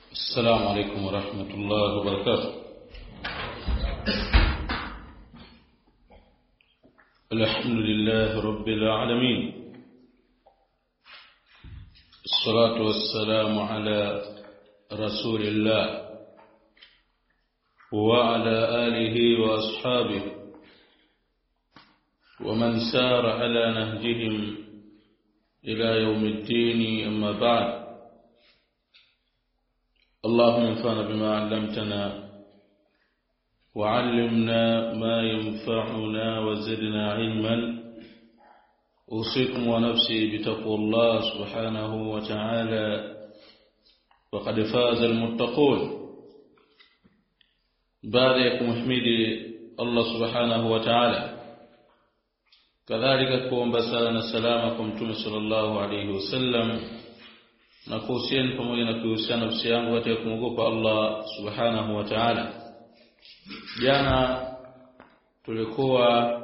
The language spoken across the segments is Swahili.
السلام عليكم ورحمة الله وبركاته. الحمد لله رب العالمين، الصلاة والسلام على رسول الله وعلى آله وأصحابه ومن سار على نهجهم إلى يوم الدين. أما بعد، اللهم انفعنا بما علمتنا وعلمنا ما ينفعنا وزدنا علما. أوصيكم ونفسي بتقوى الله سبحانه وتعالى، وقد فاز المتقون. بارك محمدي الله سبحانه وتعالى، كذلك kuomba salamakum Mtume sallallahu alayhi wasallam, na kuhusiana pamoja na kuhusiana nafsi yangu katika kumwogopa Allah subhanahu wa ta'ala. Jana tulikuwa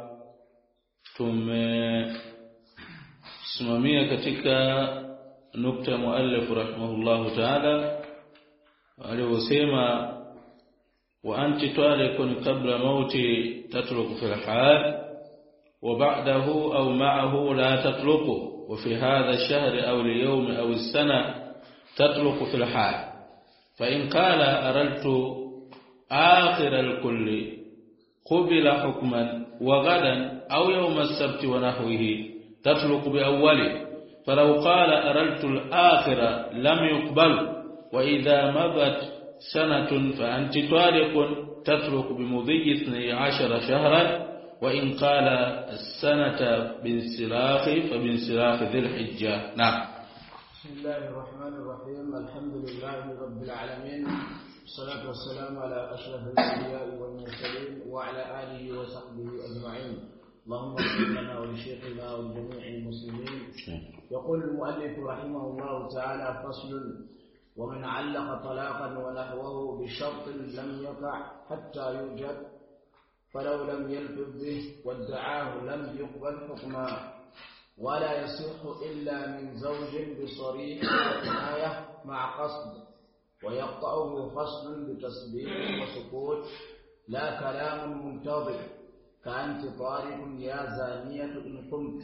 tumesimamia katika nukta ya muallif rahimahullahu ta'ala aliyosema, wa anti talikun qabla mauti tatruku fil hal wa ba'dahu aw ma'ahu la tatruku, وفي هذا الشهر أو اليوم أو السنة تطلق في الحال. فإن قال أردت آخر الكل قبل حكما، وغدا أو يوم السبت ونحوه تطلق بأوله. فلو قال أردت الآخر لم يقبل. وإذا مضت سنة فأنت طالق تطلق بمضي 12 شهرا. وإن قال السنة بانسلاخ فبانسلاخ ذي الحجة. نعم. بسم الله الرحمن الرحيم. الحمد لله رب العالمين، والصلاة والسلام على أشرف الأنبياء والمرسلين وعلى آله وصحبه أجمعين. اللهم اغفر لنا ولشيخنا ولجميع المسلمين. يقول المؤلف رحمه الله تعالى: فصل: ومن علق طلاقا ونحوه بشرط لم يقع حتى يوجد، فلو لم يلفظ به وادعاه لم يقبل حكما، ولا يصح إلا من زوج بصريح وكناية مع قصد، ويقطعه فصل بتسبيح وسكوت لا كلام منتظر، كأنت طارق يا زانية إن قمت.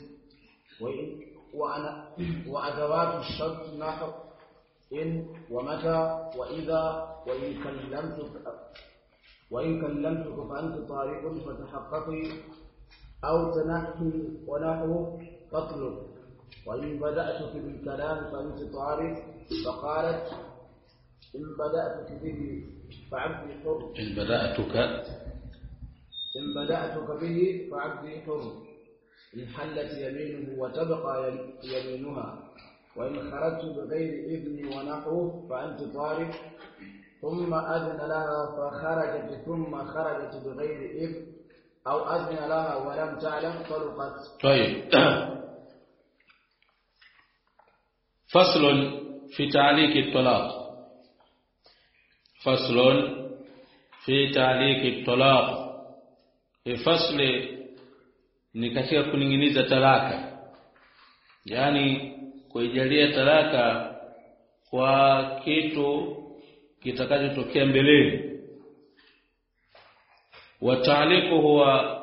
وأدوات الشرط نحو إن ومتى وإذا، وإن كلمتك فأنت طارق فتحققي، أو تنحي ونحوه فاطلب. وإن بدأتك بالكلام فأنت طارق، فقالت إن بدأتك به فعبدي حر. إن بدأتك به فعبدي حر. إن حلت يمينه وتبقى يمينها. وإن خرجت بغير إذن ونحوه فأنت طارق، ثم أذن لها فخرجت، ثم خرجت بغير إذن، أو أذن لها ولم تعلم طلقت. طيب. فصل في تعليق الطلاق. فصل في تعليق الطلاق. فصل ni katika kuninginiza talaka, yani kuijalia talaka kwa kitu kitakachotokea mbeleni. Wa ta'liqu huwa,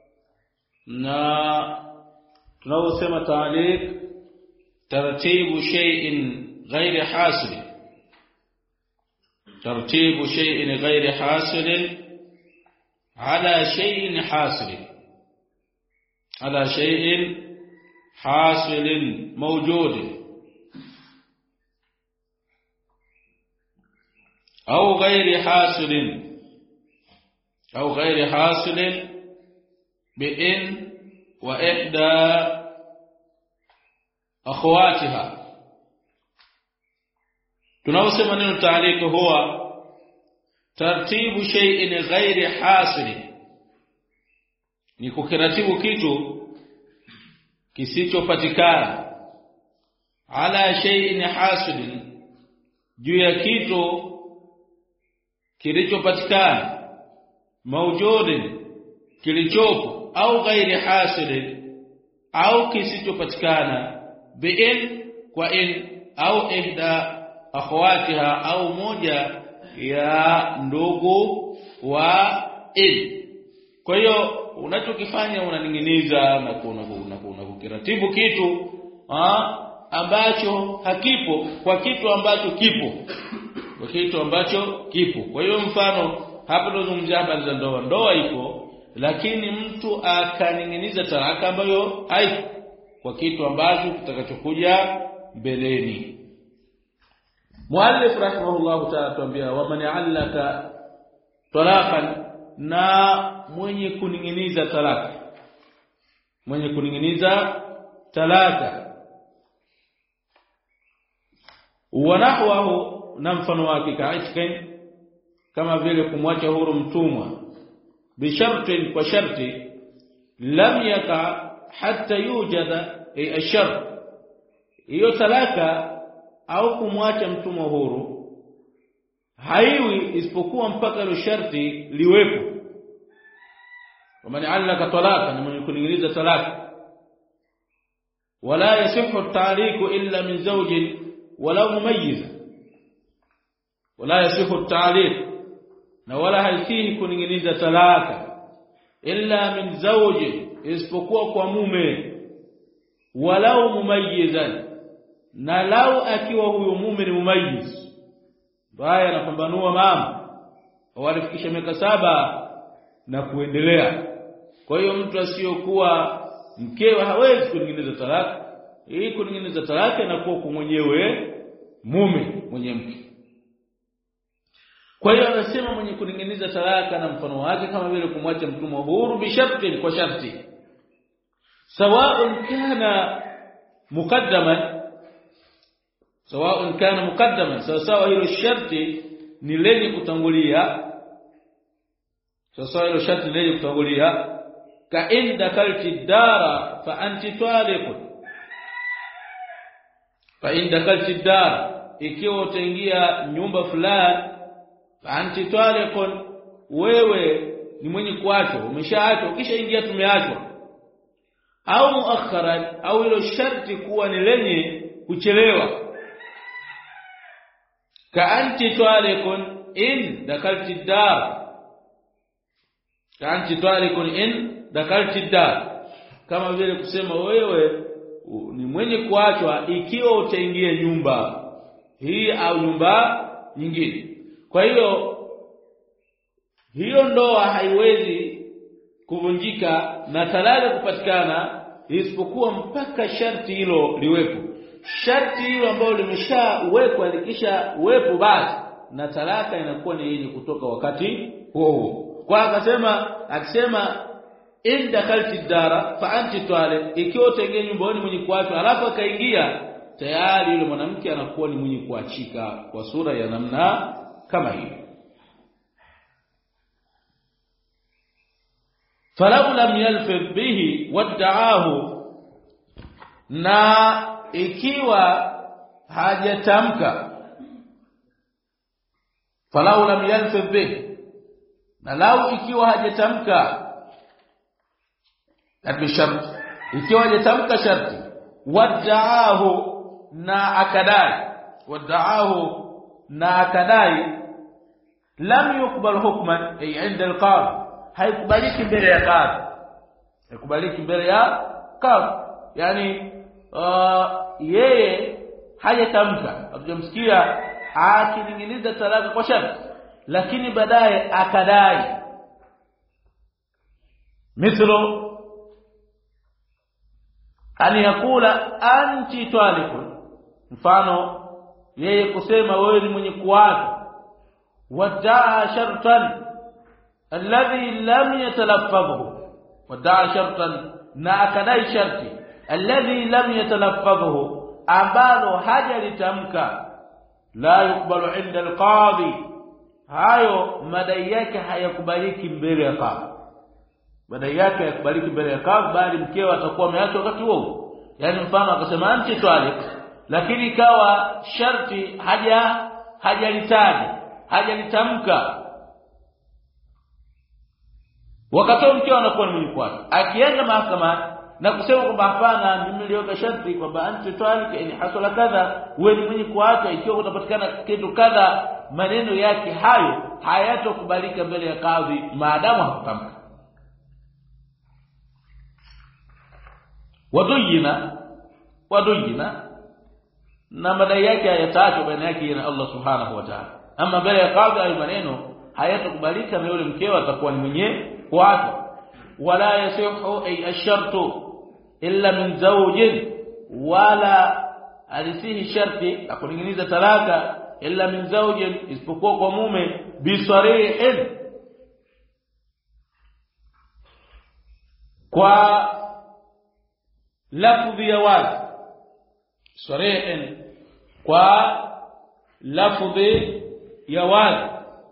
na tunaosema ta'liq, tartibu shay'in ghairi hasil, tartibu shay'in ghairi hasil ala shay'in hasil, ala shay'in hasil mawjud أو غير حاصل بإن وإحدى أخواتها. tunaosema neno ta'liq huwa tartibu shay'in ghairi hasil, ni kukiratibu kitu kisichopatikana, ala shay'in hasil, juu ya kitu kilichopatikana, mawjudin, kilichopo, au ghairi hasil, au kisichopatikana, bi'in, kwa in, au ihda akhawatiha au moja ya ndugu wa ili. Kwa hiyo unachokifanya unaninginiza na kukiratibu kitu ambacho hakipo kwa kitu ambacho kipo. Kwa kitu ambacho kipo. Kwa hiyo mfano hapa tunazungumzia habari za ndoa. Ndoa ipo lakini mtu akaninginiza talaka ambayo haipo kwa kitu ambacho kitakachokuja mbeleni. Muallif rahimahullah ta'ala tuambia wa man ya'allaka talaqan, na mwenye kuninginiza talaka. Mwenye kuninginiza talaka wa nahwahu, na mfano wake kaitkin, kama vile kumwacha huru mtumwa, bishartin, kwa sharti, lam yaka hatta yujada ashart. Hiyo talaka au kumwacha mtumwa huru haiwi isipokuwa mpaka ile sharti liwepo. Wamani allaka talaka, ni mwenye kuninginiza talaka. Wala yasihu at-ta'liqu illa min zawjin wala mumayyiz. Wala yasihu at-ta'liq, na wala haisihi kuninginiza talaka illa min zawjin, isipokuwa kwa mume, walau mumayyizan, na lau akiwa huyo mume ni mumayyiz, baya anapambanua mama walifikisha miaka 7 na kuendelea. Kwa hiyo mtu asiyokuwa mkewe hawezi kuninginiza talaka. Hii kuninginiza talaka inakuwa kwa mwenyewe mume, mwenye mke. Kwa hiyo anasema mwenye kuninginiza talaka na mfano wake kama vile kumwacha mtumwa huru, bisharti, kwa sharti, sawa'un kana muqaddaman, sawa'un kana muqaddaman, sawa hilo sharti ni lenye kutangulia, sawa hilo sharti ni lenye kutangulia. Ka in dakalti dara fa anti taliq, fa in dakalti dara, ikiwa utaingia nyumba fulani, fa anti taliq, wewe ni mwenye kuachwa, umeshaachwa, ukishaingia tumeachwa. Au muakharan, au hilo sharti kuwa ni lenye kuchelewa. Ka anti taliqun in dakalti dar, ka anti taliqun in dakalti dar, kama vile kusema wewe ni mwenye kuachwa ikiwa utaingia nyumba hii au nyumba nyingine. Kwa hiyo ndoa haiwezi kuvunjika na talaka kupatikana isipokuwa mpaka sharti hilo liwepo. Sharti hilo ambalo limeshawekwa likisha uwepo, basi na talaka inakuwa ni yenye kutoka wakati huo. Kwa akisema in dakalti dara fa anti taliq, ikiwa utaingia nyumbani mwenye kuachwa alafu akaingia, tayari yule mwanamke anakuwa ni mwenye kuachika kwa sura ya namna kama hiyo. Falau lam yalfidh bihi wadda'ahu, na ikiwa hajatamka, falau lam yalfidh bihi, na lau ikiwa hajatamka bisharti, ikiwa hajatamka sharti, wadda'ahu, na akadai, wadda'ahu, na akadai, lam yuqbal hukman, ay 'inda al-qadi, haikubaliki mbele ya kadhi, haikubaliki mbele ya kadhi. Yani yeye hajatamka, hatujamsikia akininginiza talaka kwa sharti, lakini baadaye akadai, mithlu an yakula anti taliqun, mfano yeye kusema wewe ni mwenye kuachwa, wadaa shartan alladhi lam yatalaffadhu, wadaa shartan, na akadai sharti, alladhi lam yatalaffadhu, ambalo hajalitamka, la yukbalu inda alqadhi, hayo madai yake hayakubaliki mbele ya kadhi, madai yake hayakubaliki mbele ya kadhi, bali mkeo atakuwa ameachwa wakati huo. Yani mfano akasema anti taliq, lakini ikawa sharti hajalitaja, hajalitamka, wakati mkeo anakuwa ni mwenye kuachwa. Akienda mahakama na kusema kwamba hapana mimi niliweka sharti kwamba anti talika in hasala kadha wewe ni mwenye kuacha ikiwa utapatikana kitu kadha maneno yake hayo hayatokubalika mbele ya kadhi maadamu hakutamka waduyina na madai yake hayataachwa baina yake na Allah subhanahu wa ta'ala ama mbele ya kadhi hayo maneno hayatokubalika na yule mkeo atakuwa ni mwenye kuacha wala yasihu ay ash-shartu illa min zawjin wala alisihi sharti akuninginiza talaka illa min zawjin isipokuwa kwa mume bisarihin kwa lafdhi ya wazi sarihin kwa lafdhi ya wazi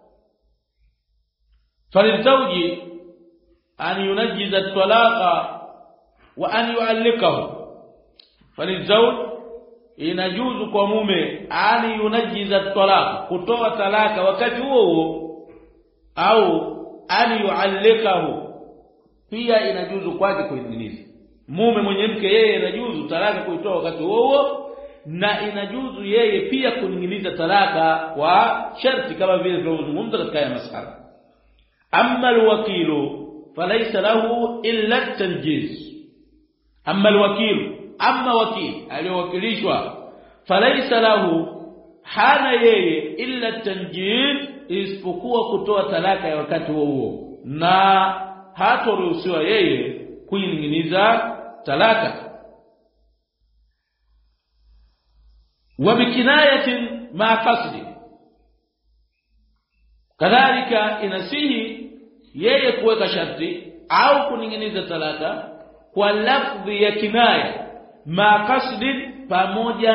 falilzawji an yunajjiza at-talaqa wa an yu'allikahu falilzawj inajuzu kwa mume an yunajjiza at-talaqa kutoa talaka wakati huo au an yu'allikahu pia inajuzu kwake kuingiza mume mwenye mke yeye inajuzu talaka kuitoa wakati huo na inajuzu yeye pia kuninginiza talaka kwa sharti kama vile tunazungumza katika haya masala amma alwakilu falaysa lahu illa at-tanjiz amma alwakilu amma wakil aliyowakilishwa falaysa lahu hana yeye illa at-tanjiz isipokuwa kutoa talaka ya wakati huo na hataruhusiwa yeye kuininginiza talaka wa bikinayatin ma qasdi kadhalika inasihi yeye kuweka sharti au kuninginiza talaka kwa lafdhi ya kinaya ma qasdi pamoja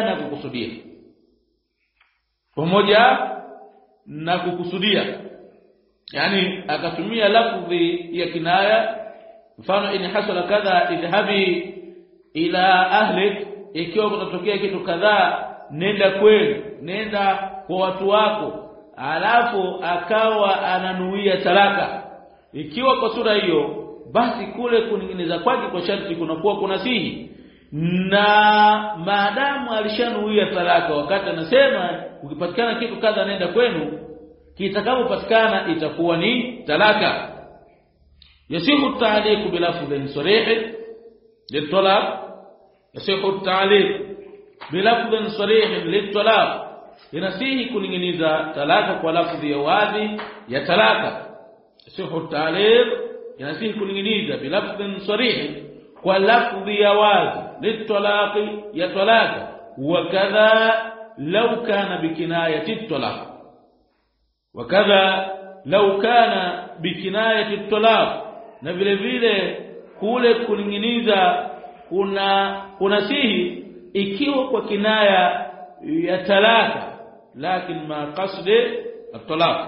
na kukusudia yani akatumia lafdhi ya kinaya mfano in hasala kadha idhabi ila ahlik ikiwa kutatokea kitu kadhaa nenda kwenu nenda kwa watu wako alafu akawa ananuia talaka ikiwa kwa sura hiyo basi kule kuninginiza kwake kwa sharti kunakuwa kunasihi na maadamu alishanuia talaka wakati anasema ukipatikana kitu kadha nenda kwenu kitakapopatikana itakuwa ni talaka yasihu at-ta'liq bilafdhin sarih lit-talaq yasihu at-ta'liq bilafdhin sarih lit-talaq inasihi kuninginiza talaka kwa lafdhi ya wazi ya talaka yasihu at-ta'liq inasihi kuninginiza bilafdhin sarih kwa lafdhi ya wazi lit-talaq ya talaka wakadha law kana bikinayati at-talaq wakadha law kana bikinayati at-talaq na vile vile kule kuninginiza kunasihi ikiwa kwa kinaya ya talaka lakini ma qasdi at-talaq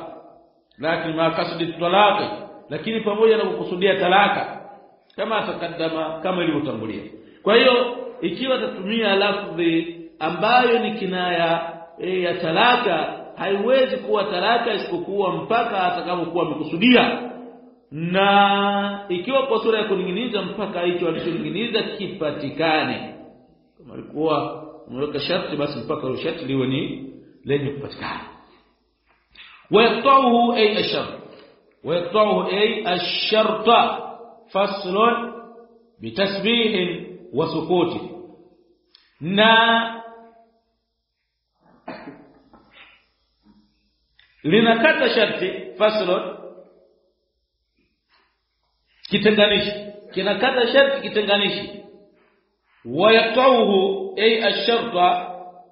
lakini pamoja na kukusudia talaka kama atakadama kama ilivyotangulia kwa hiyo ikiwa tatumia lafdhi ambayo ni kinaya ya talaka haiwezi kuwa talaka isipokuwa mpaka atakapokuwa amekusudia na ikiwa kwa sura ya kuninginiza mpaka hicho alichoninginiza kipatikane kama alikuwa umeweka sharti basi mpaka ile sharti liwe ni lenye kupatikana wayaqta'uhu ay ash-shart faslun bitasbih wa sukut na linakata sharti faslun kitenganishi kinakata sharti kitenganishi wayaqta'uhu ay ash-shart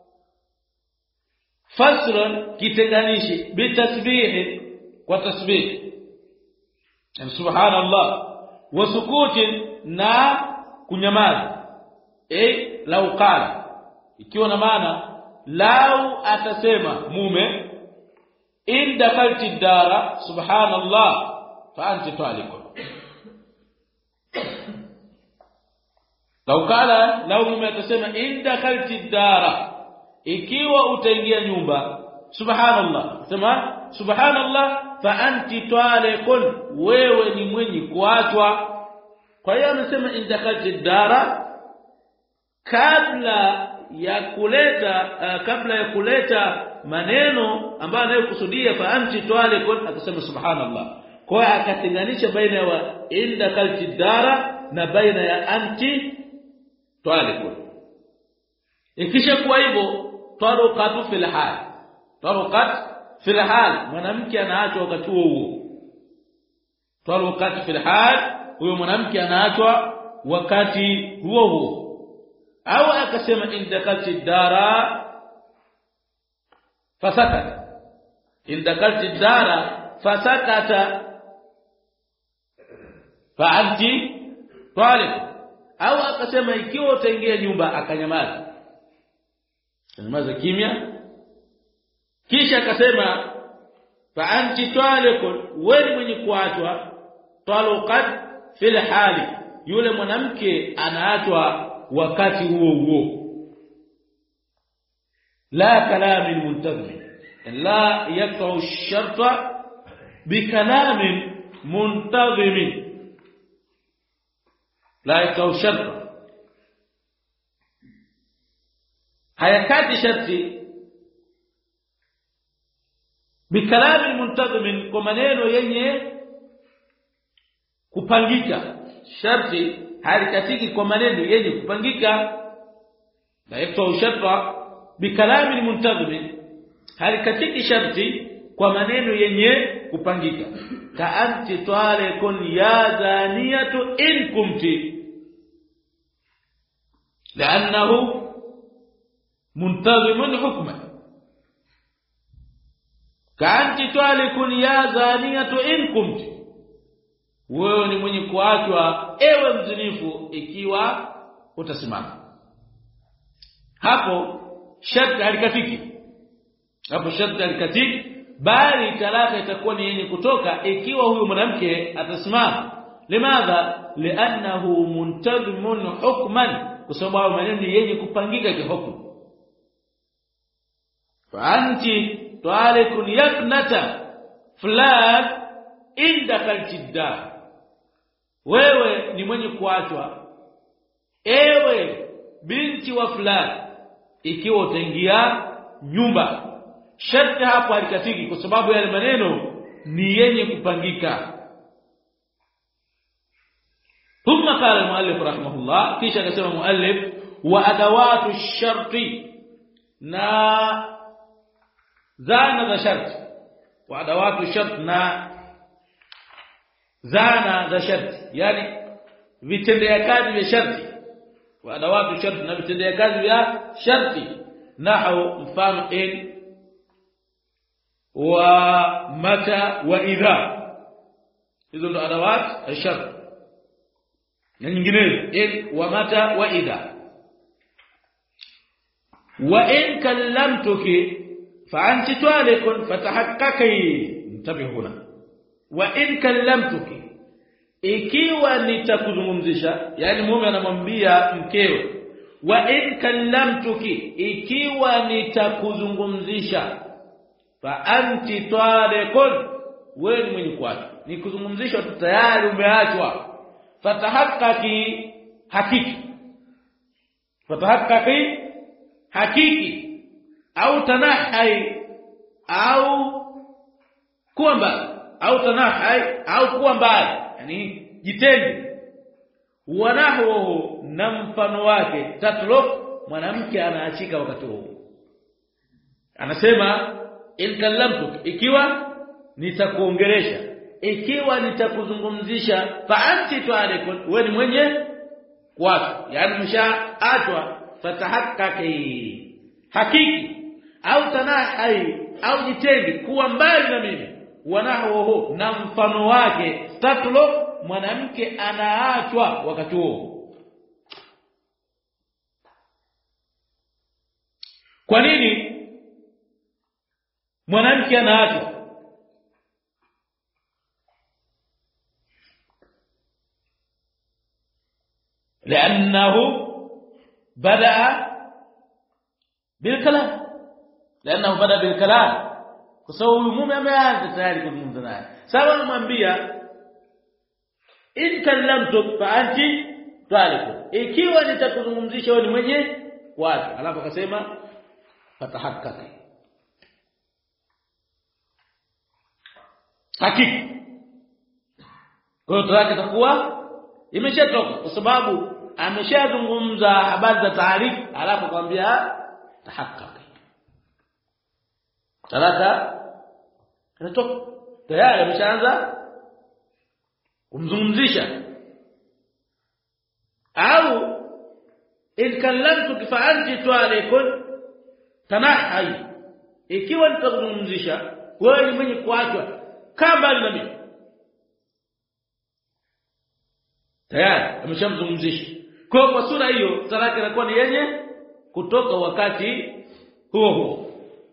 faslan kitenganishi bitasbih kwa tasbih subhanallah wa sukutin na kunyamaza lau qala ikiwa na maana lau atasema mume in dakhalti dara subhanallah fa anti talikun lau mume atasema in dakhalti dara ikiwa utaingia nyumba subhanallah sema subhanallah fa anti talikun wewe ni mwenye kuachwa Kwa hiyo amesema indakalti dara kabla ya kuleta maneno ambayo anayokusudia fa anti talikun, akasema subhanallah. Kwa hiyo akatenganisha baina ya indakalti dara na baina ya anti talikun. Ikisha kwa hivyo taruqat fil hal, mwanamke anaachwa wakati huo. Taruqat fil hal, huyo mwanamke anaachwa wakati huo. Au akasema indakalti dara fasakata, indakalti dara fasakata fa anti talik. Au akasema ikiwa utaingia nyumba akanyamaza kimya, kisha akasema fa anti talik, wewe mwenye kuachwa. Taluqat fil hali, yule mwanamke anaachwa wakati huo. La kalam muntazim, la yaqta'u ash-sharta bikalam muntazim, la yaqta'u ash-sharta, hayakati sharti bikalam muntazim, kwa maneno yenye kupangika. Sharti halikatiki kwa maneno yenye kupangika. La yakto sharta bikalam muntazim, halikatiki sharti kwa maneno yenye kupangika. Ka anti talikun ya zaniyatu in kumti, لانه منتظم حكما. كأنت طالق يا زانية إن كنت, wewe ni mwenye kuachwa ewe mzinifu ikiwa utasimama. Hapo sharti halikatiki, bali talaka itakuwa ni yenye kutoka ikiwa huyo mwanamke atasimama. Limadha? Li'annahu muntazimun hukman, kwa sababu maneno yenye kupangika kihukumu. Fa anti talikun yaknata fulan indakalti dar, wewe ni mwenye kuachwa ewe binti wa fulani ikiwa utaingia nyumba. Sharti hapo halikatiki kwa sababu yale maneno ni yenye kupangika. ثم قال المؤلف رحمه الله, kisha akasema muallif, wa adawatu sharti, na zana za sharti. Wa adawatu sharti, na zana za sharti, yani vitendea kazi vya sharti. Wa adawatu sharti, na vitendea kazi vya sharti. Nahu, mfano in wa mata wa idha, hizo ndo adawat sharti. Na nyinginezo in wa mata wa idha. Wa in kallamtuki fa anti talikun fatahaqqaqi, mtabihuna. Wa in kallamtuki, ikiwa nitakuzungumzisha, yani mume anamwambia mkewe, wa in kallamtuki, ikiwa nitakuzungumzisha, fa anti talikun, wewe ni mwenye kuachwa. Nikuzungumzisha tayari umeachwa. Fatahaqqaqi, hakiki. Fatahaqqaqi, hakiki. Au tanahai, au kuwa mbali. Au tanahai, au kuwa mbali, yani jitenge. Wanahu, na mfano wake. Tatluk, mwanamke anaachika wakati huo. Anasema in kallamtuk, ikiwa nitakuongelesha, ikiwa nitakuzungumzisha, fa anti talikun, wewe ni mwenye kuachwa, yani mshaachwa. Fatahaqqaqi, hakiki. Au tanahai, au jitenge, kuwa mbali na mimi. Wanahu, na mfano wake. Tatluk, mwanamke anaachwa wakati huo. Kwa nini mwanamke anaachwa? لأنه بدأ بالكلام, لأنه بدأ بالكلام, kwa sababu mume ameanza tayari kuzungumza naye. Sawa, anamwambia in kallamtuk fa anti taliq, ikiwa nitakuzungumzisha wewe ni mwenye watu. Alafu akasema fatahaqqaqi, hakika. Kwa hiyo talaka itakuwa imeshatoka kwa sababu ameshazungumza habari za taarifa, alafu kwambia tahaqqaqi, talaka inatoka tayari, ameshaanza kumzungumzisha. Au in kallamtuka fa anti taliqun tanahhi, ikiwa nitakuzungumzisha wewe ni mwenye kuachwa kama na mimi, tayari ameshamzungumzisha. Kwa sura hiyo talaka inakuwa ni yenye kutoka wakati huo huo.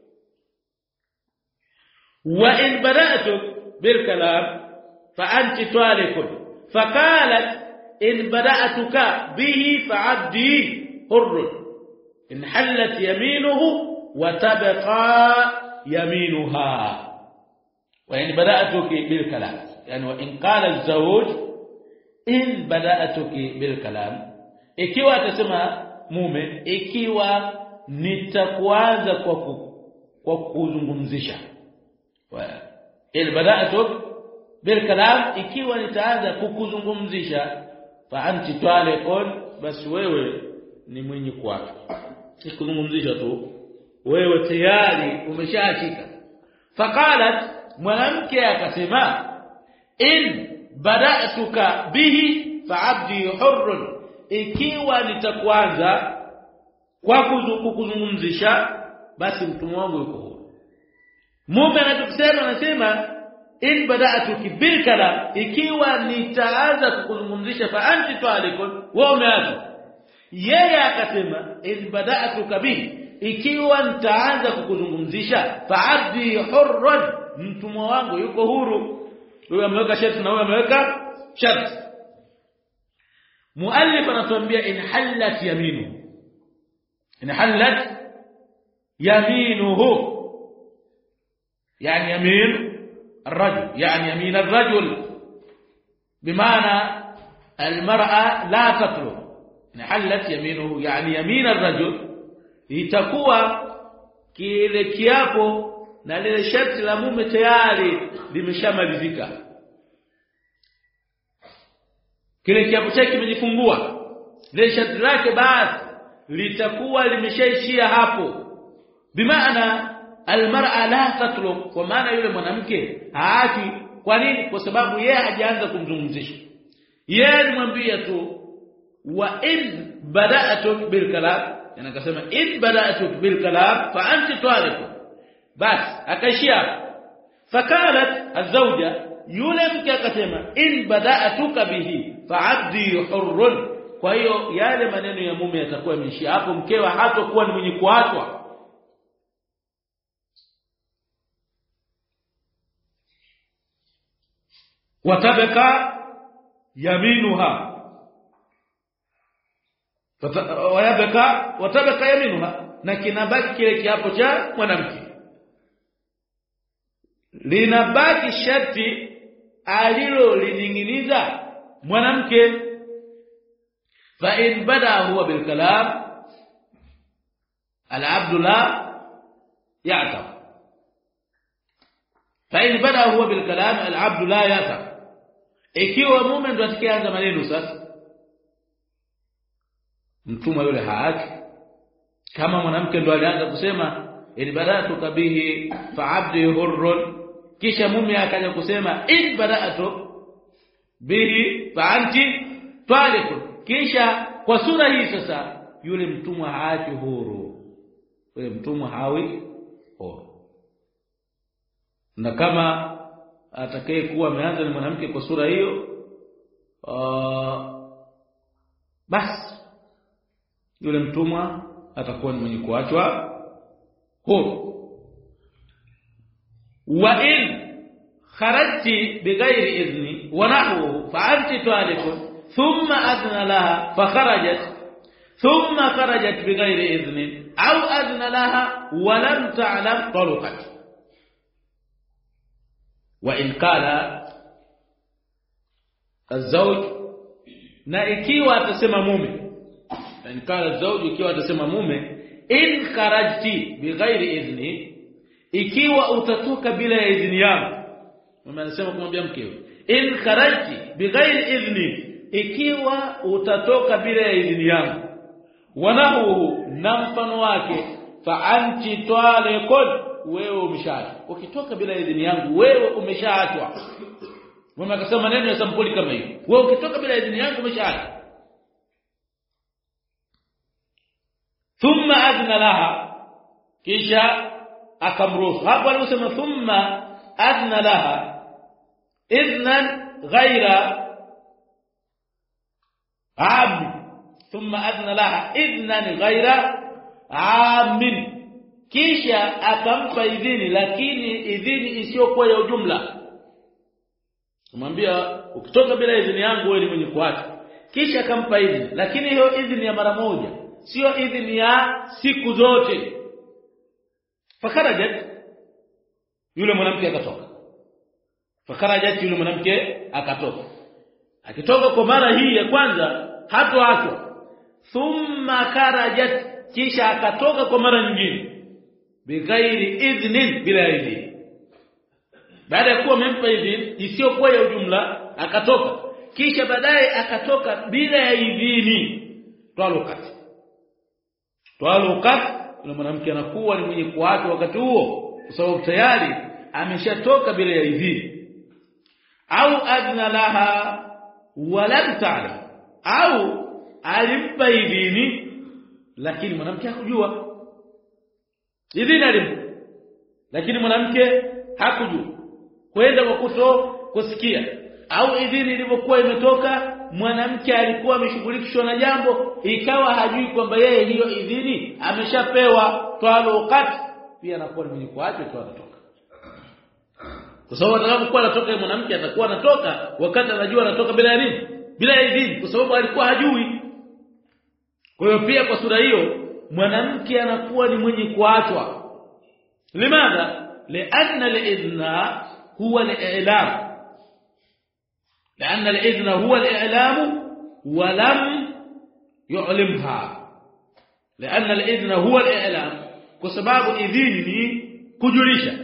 Wa in bada'tu bil kalam fa anti taliqun faqalat in bada'tuka bihi fa 'abdi hurr in halat yaminuhu wa tabqa yaminuha. Wa in bada'tuki bil kalam, yani wa in qala az-zawj in bada'tuki bil kalam, ikiwa atasema mume, ikiwa nitakuanza kwa kuzungumzisha. Wa in bada'tuk bil kalam, ikiwa nitaanza kukuzungumzisha, fa anti taliqun, basi wewe ni mwenye kuacha. Kuzungumzisha tu wewe tayari umeshaachika. Faqalat, mwanamke akasema in bada'tuka bihi fa 'abdi hurr, ikiwa nitakuanza kwa kukuzungumzisha, basi mtumwa wangu yuko huru. Mume anasema in bada'tuki bil kalam, ikiwa nitaanza kukuzungumzisha, fa anti taliqun, wewe umeacha. Yeye akasema in bada'tuka bihi, ikiwa nitaanza kukuzungumzisha, fa 'abdi hurr, mtumwa wangu yuko huru. Huyo ameweka sharti na huyo ameweka sharti. Muallif anatuambia in halat yaminu, in halat yaminuhu, yani yamin الرجل، يعني يمين الرجل، بمعنى المرأة لا تطلب. إن حلت يمينه يعني يمين الرجل، itakuwa kile kiapo na lile sharti la mume tayari limeshamalizika, kile kiapo chake kimejifungua, lile sharti lake basi litakuwa limeshaishia hapo. Bimaana almar'a la tatlub, kwa maana yule mwanamke haachi. Kwa nini? Kwa sababu yeye hajaanza kumzungumzisha, yeye alimwambia tu wa in bada'tu bil kalam, yani akasema in bada'tu bil kalam fa anti taliq, basi akaishia. Fakalat azawja, yule mke akasema in bada'tuka bihi fa 'abdi hurr, kwa hiyo yale maneno ya mume yatakuwa yameishia hapo, mkewa hatakuwa ni mwenye kuachwa. Watabaka yaminuha, watabaka yaminuha, na kinabaki kile kiapo cha mwanamke, linabaki sharti alilo lininginiza mwanamke. Fa in bada huwa bil kalam al-'abd la ya'tab, fa in bada huwa bil kalam al-'abd la ya'tab, ikiwa mume ndo atakayeanza maneno sasa, mtumwa yule haaki. Kama mwanamke ndo alianza kusema in bada'tuka bihi fa 'abdi hurr, kisha mume akaja kusema in bada'tu bihi fa anti taliq, kisha kwa sura hii sasa yule mtumwa haaki huru, yule mtumwa hawi huru. Na kama atakaye kuwa ameanza ni mwanamke kwa sura hiyo, basi yule mtumwa atakuwa ni mwenye kuachwa huru. Wa in kharajti bighairi idhni wa nahwu fa anti taliq, thumma adna laha fa kharajat, thumma kharajat bighairi idhni au adna laha wa lam ta'lam talaqat. Wa in qala الزوج na ikiwa atasema mume, yani kala zawji ikiwa atasema mume, in kharajti bighairi idhni, ikiwa utatoka bila ya idhini yangu. Mume anasema kumwambia mkewe, in kharajti bighairi idhni, ikiwa utatoka bila ya idhini yangu. Wanahu, na mfano wake, fa anti taliqun, wewe umeshaachwa. Ukitoka bila idhini yangu wewe umeshaachwa. Mume akasema maneno ya sampuli kama hiyo, wewe ukitoka bila idhini yangu umeshaachwa. Thumma adna laha, kisha akamruhusu. Hapo aliposema thumma adna laha idhnan ghaira am, thumma adna laha idhnan ghaira amin, kisha akampa idhini lakini idhini isiyokuwa ya ujumla. Kumwambia ukitoka bila idhini yangu wewe ni mwenye kuacha. Kisha akampa idhini, lakini hiyo idhini ya mara moja, sio idhini ya siku zote. Fakarajat, yule mwanamke akatoka. Fakarajat, yule mwanamke akatoka. Akitoka kwa mara hii ya kwanza hatoachwa. Thumma karajat, kisha akatoka kwa mara nyingine, bighairi idhnin, bila idhini. Baada ya kuwa amempa idhini isiyokuwa ya ujumla akatoka, kisha baadaye akatoka bila ya idhini, twalukat, yule mwanamke anakuwa ni mwenye kuacha wakati huo, kwa sababu tayari ameshatoka bila ya idhini. Au adna laha walam ta'lam, au alimpa idhini lakini mwanamke hakujua. Idhini alimpa lakini mwanamke hakujua, kwenda kwa kusikia, au idhini ilipokuwa imetoka mwanamke alikuwa ameshughulikishwa na jambo, ikawa hajui kwamba yeye hiyo idhini ameshapewa. Twalukat, pia anakuwa mwenye kuacha tu anatoka, kwa sababu atakapokuwa anatoka mwanamke atakuwa anatoka wakati anajua anatoka bila nini, bila idhini, kwa sababu alikuwa hajui. Kwa hiyo pia kwa sura hiyo mwanamke anakuwa ni mwenye kuachwa. Limadha? Lianna al-idhna huwa al-i'lam, لأن الإذن هو الإعلام ولم يعلمها. لأن الإذن هو الإعلام، كسباب إذنني كجليشة.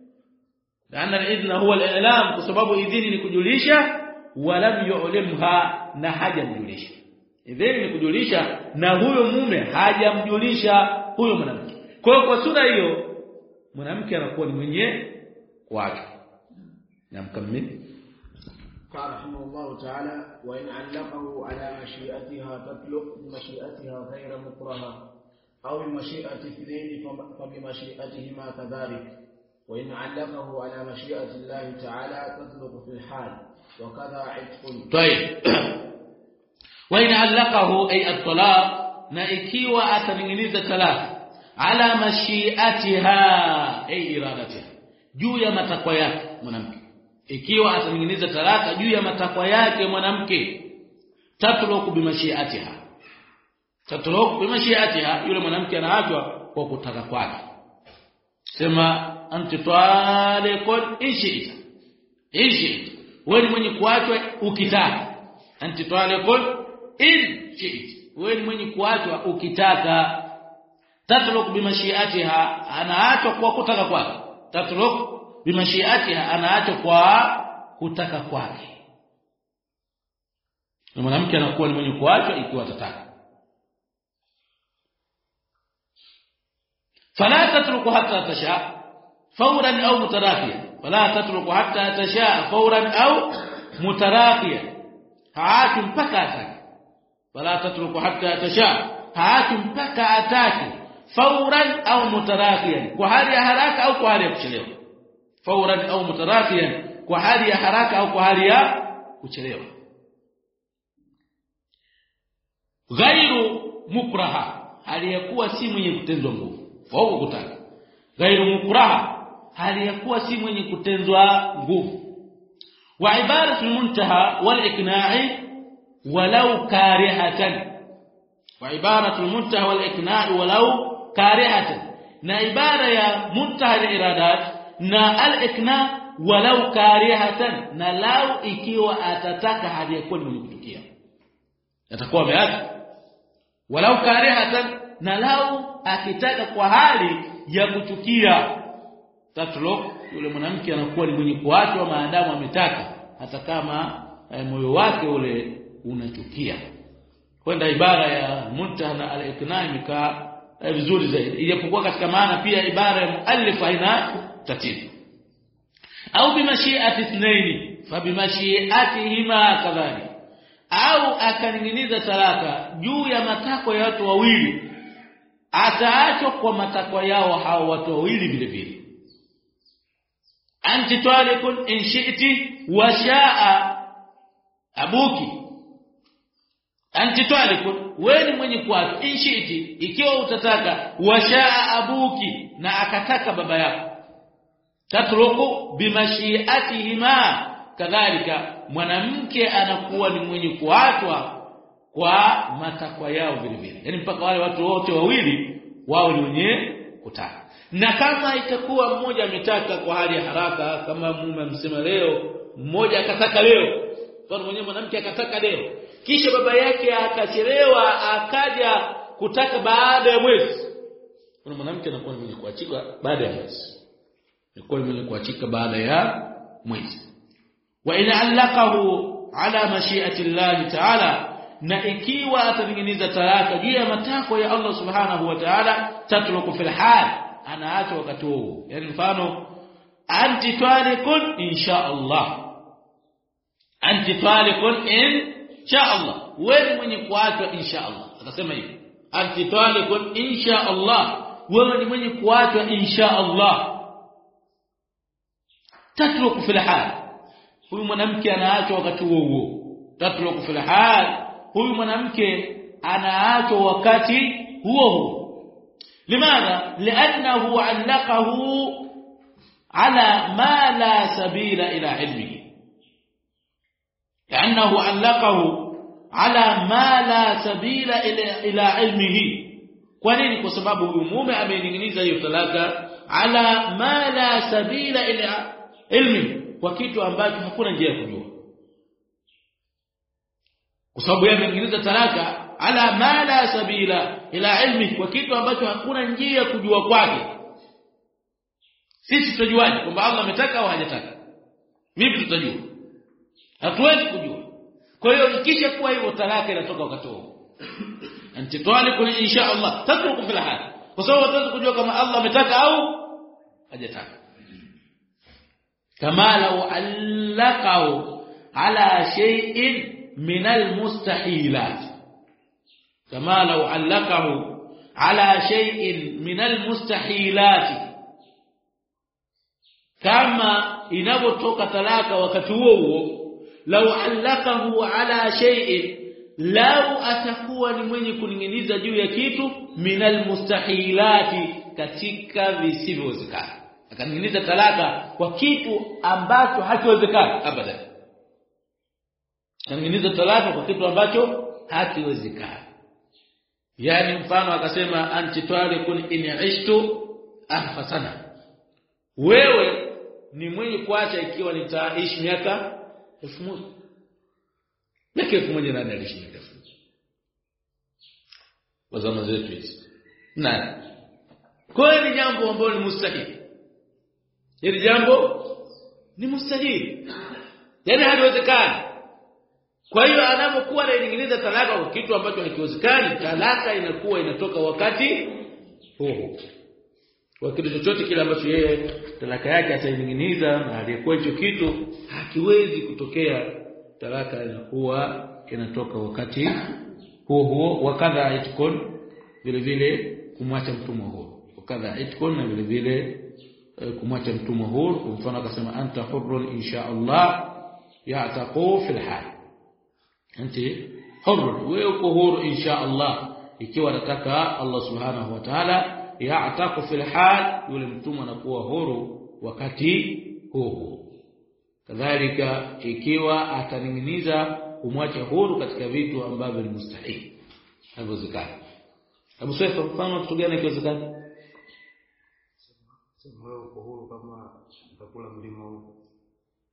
لأن الإذن هو الإعلام، كسباب إذنني كجليشة ولم يعلمها، نحاجة مجليشة. إذنني كجليشة نهو mume hajamjulisha huyo mwanamke. Kwa sura hiyo mwanamke anakuwa ni mwenye kuacha. Namkamili. قال رحمه الله تعالى: وإن علقه على مشيئتها تطلق بمشيئتها غير مكرهة، أو بمشيئة اثنين فبمشيئتهما كذلك. وإن علقه على مشيئة الله تعالى تطلق في الحال، وكذا عتق. طيب. وإن علقه أي الطلاق، نائكيوا أتنغنيز ثلاث على مشيئتها أي إرادتها، juu ya matakwa yake mwanamke. Ikiwa ataninginiza talaka juu ya matakwa yake mwanamke, tatluku bimashiatiha, tatluku bimashiatiha, yule mwanamke anaachwa kwa kutaka kwake. Sema anti taliqun inshita, inshita, wewe ni mwenye kuachwa ukitaka. Anti taliqun inshita, wewe ni mwenye kuachwa ukitaka. Tatluku bimashiatiha, anaachwa kwa kutaka kwake. Tatluku bimashiatiha, anaacha kwa kutaka kwake. Na mwanamke anakuwa ni mwenye kuachwa ikiwa atataka. Fala tatruku hatta tasha fawran au mutarafiya, fala tatruku hatta tasha fawran au mutarafiya, haachi mpaka atake. Fala tatruku hatta tasha, haachi mpaka atake, fawran au mutarafiya, kwa hali ya haraka au kwa hali ya kuchelewa. Fawran au mutarafiyan, kwa hali ya haraka au kwa hali ya kuchelewa. Ghairu mukraha, hali ya kuwa si mwenye kutenzwa nguvu. Wao kutaka. Ghairu mukraha, hali ya kuwa si mwenye kutenzwa nguvu. Wa ibaratu muntaha wal ikna'i walau karihatan. Wa ibaratu muntaha wal ikna'i walau karihatan, na ibara ya muntaha al iradat na al-ikna walau karihatan, na lau ikiwa atataka hali ya kuwa ni mwenye kuchukia atakuwa ameacha. Walau karihatan, na lau akitaka kwa hali ya kuchukia, tatluk, yule mwanamke anakuwa ni mwenye kuachwa maadamu ametaka, hata kama moyo wake ule unachukia. Kwenda ibara ya muntaha na al-iqna imekaa vizuri zaidi, ijapokuwa katika maana pia ibara ya muallif haina tatizo. Au bimashiati ithnaini fa bimashiatihima kadhalik, au akaninginiza talaka juu ya matakwa ya watu wawili, ataachwa kwa matakwa yao hao watu wawili vile vile. Anti talikun in shi'ti wa sha'a abuki. Anti talikun, wewe mwenye kuacha, in shi'ti, ikiwa utataka, wa sha'a abuki, na akataka baba yako, tatruku bimashiatihima kadhalika, mwanamke anakuwa ni mwenye kuachwa kwa matakwa yao vile vile, yani mpaka wale watu wote wawili wao ni wenye kutaka. Na kama itakuwa mmoja ametaka kwa hali ya haraka, kama mume amsema leo, mmoja akataka leo, kwa mwenyewe mwanamke akataka leo, kisha baba yake akachelewa akaja kutaka baada ya mwezi, kuna mwanamke anakuwa mwenye kuachika baada ya mwezi, anakuwa mwenye kuachika baada ya mwezi. Wa in allaqahu ala mashiati Allah ta'ala, na ikiwa ataninginiza talaka juu ya matakwa ya Allah subhanahu wa ta'ala, tatluku fil hal, anaacha wakati huo. Yani mfano, anti talikun insha Allah, anti talikun insha Allah, wewe mwenye kuachwa insha Allah. Akasema hivi, anti talikun insha Allah, wewe ni mwenye kuachwa insha Allah. Tatluku fil hal, huyu mwanamke anaachwa wakati huo. Tatluku fil hal, huyu mwanamke anaachwa wakati huo. Limadha? Li'annahu 'allaqahu ala ma la sabila ila ilmihi, li'annahu 'allaqahu ala ma la sabila ila ilmihi. Kwa nini? Kwa sababu huyu mume ameninginiza hiyo talaka ala ma la sabila ila ilmihi, kwa kitu ambacho hakuna njia ya kujua. Kwa sababu yeye ameninginiza talaka ala ma la sabila ila ilmi, kwa kitu ambacho hakuna njia ya kujua kwake. Sisi tutajuaje kwamba Allah ametaka au hajataka? Vipi tutajua? Hatuwezi kujua. Kwa hiyo ikisha kuwa hivyo, talaka inatoka wakati huo. Anti talikun insha Allah, tatruku fil hal, kwa sababu hatuwezi kujua kama Allah ametaka au hajataka. Kama law allaqahu ala shay'in min almustahilat, kama law allaqahu ala shay'in min almustahilat, kama inapotoka talaka wakati huo. Law allaqahu ala shay'in, law atakuwa ni mwenye kuninginiza juu ya kitu, min almustahilati, katika visivyowezekana, akaninginiza talaka kwa kitu ambacho hakiwezekani abadan, akaninginiza talaka kwa kitu ambacho hakiwezekani. Yani mfano akasema, anti talikun in ishtu ahfasana, wewe ni mwenye kuacha ikiwa nitaishi miaka 1000. Miaka 1000 nani aliishi miaka 1000? Wazama zetu hizi nani? Kwa hiyo ni jambo ambalo ni mustahili, hili jambo ni mustahili, yani haliwezekani. Kwa hiyo anapokuwa anaingiza talaka kwa kitu ambacho hakiwezekani, talaka inakuwa inatoka wakati huo. Kwa kitu chochote kile ambacho yeye talaka yake ataingiza na aliyekuwa hicho kitu hakiwezi kutokea, talaka inakuwa inatoka wakati huo. Wakadha itkun, vile vile kumwacha mtumwa huo. Wakadha itkun, na vile vile kumwacha mtumwa huo. Kwa mfano akasema, anta hurrun insha Allah ya'taqu fil hal, anti hurrun, wewe uko huru insha Allah, ikiwa nataka Allah subhanahu wa ta'ala ya'taqu fil hal, yule mtumwa anakuwa huru wakati huo. Kadhalika ikiwa ataninginiza kumwacha huru katika vitu ambavyo ni mustahili, haviwezekani. Abu Saifa, mfano kitu gani kiwezekani? Sema uko huru kama utakula mlima huko,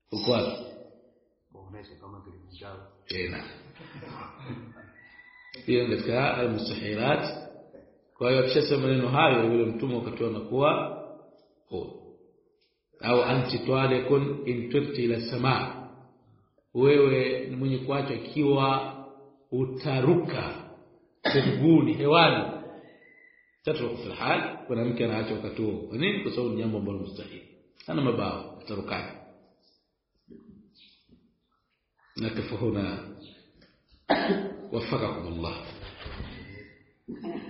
ukweli muonesha kama Kilimanjaro tena hiyo katika al-mustahilat. Kwa hiyo akishasema maneno hayo yule mtume wakati anakuwa au anti twalikun in turti ila samaa, wewe ni mwenye kuacha ikiwa utaruka mbinguni hewani. Tatruku fil hal, mwanamke anaacha wakati huo. Kwa nini? Kwa sababu ni jambo ambalo mustahili, ana mabao utarukaje. نقف هنا وفقكم الله.